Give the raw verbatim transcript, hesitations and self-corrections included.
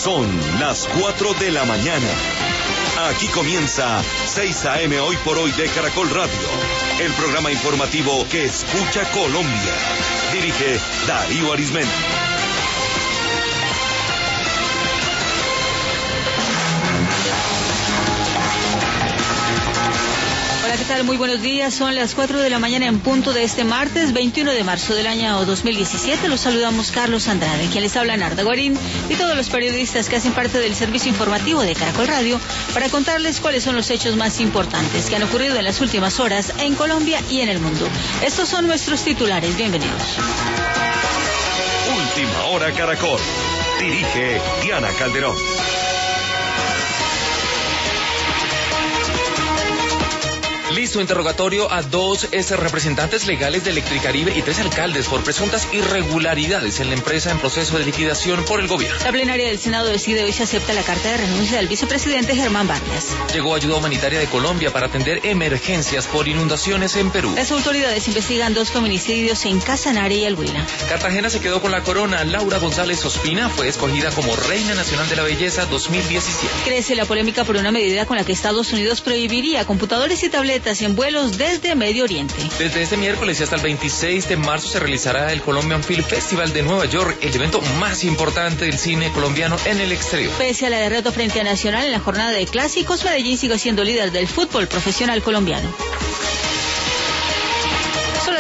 Son las cuatro de la mañana. Aquí comienza seis a eme Hoy por Hoy de Caracol Radio, el programa informativo que escucha Colombia. Dirige Darío Arizmendi. ¿Qué tal? Muy buenos días, son las cuatro de la mañana en punto de este martes veintiuno de marzo del año dos mil diecisiete. Los saludamos Carlos Andrade, quien les habla Narda Guarín, y todos los periodistas que hacen parte del servicio informativo de Caracol Radio para contarles cuáles son los hechos más importantes que han ocurrido en las últimas horas en Colombia y en el mundo. Estos son nuestros titulares, bienvenidos. Última hora Caracol. Dirige Diana Calderón. Listo interrogatorio a dos ex representantes legales de Electricaribe y tres alcaldes por presuntas irregularidades en la empresa en proceso de liquidación por el gobierno. La plenaria del Senado decide hoy si acepta la carta de renuncia del vicepresidente Germán Vargas. Llegó ayuda humanitaria de Colombia para atender emergencias por inundaciones en Perú. Las autoridades investigan dos feminicidios en Casanare y El Huila. Cartagena se quedó con la corona. Laura González Ospina fue escogida como Reina Nacional de la Belleza dos mil diecisiete. Crece la polémica por una medida con la que Estados Unidos prohibiría computadores y tabletas en vuelos desde Medio Oriente. Desde este miércoles y hasta el veintiséis de marzo se realizará el Colombian Film Festival de Nueva York, el evento más importante del cine colombiano en el exterior. Pese a la derrota frente a Nacional en la jornada de clásicos, Medellín sigue siendo líder del fútbol profesional colombiano.